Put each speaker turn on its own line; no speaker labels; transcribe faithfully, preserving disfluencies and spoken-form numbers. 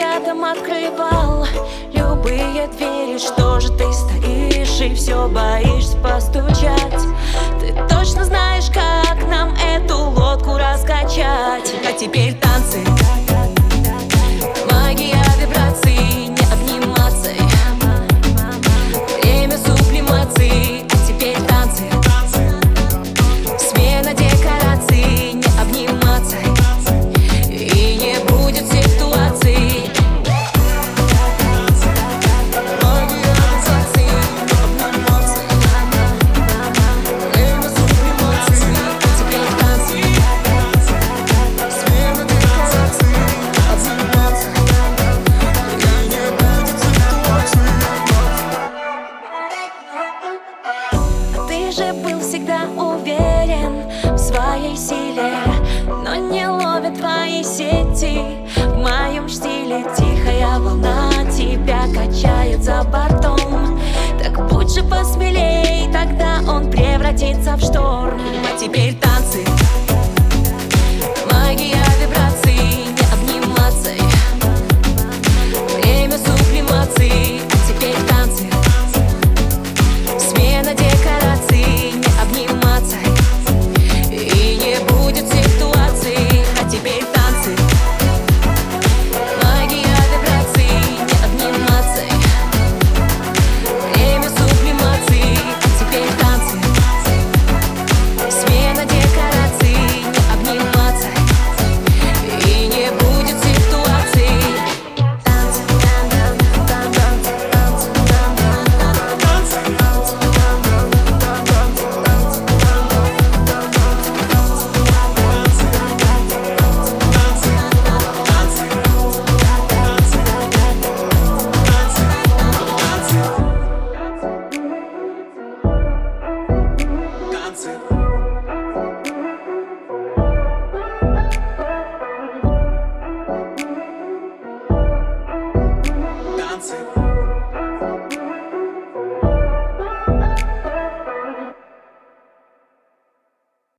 рядом открывал любые двери. Что же ты стоишь и все боишься постучать? Ты точно знаешь, как нам эту лодку раскачать. А теперь танцы, магия вибраций, не обниматься. Время сублимации. А теперь танцы, смена декораций, не обниматься. И не будет ситуации. Магия вибраций, не обниматься. Время сублимации. А теперь танцы, смена декораций, не обниматься. И не будет ситуации. Ты же был всегда уверен в своей силе, но не ловят твои сети. В моем стиле тихая волна тебя качает за бортом. Так будь же посмелее.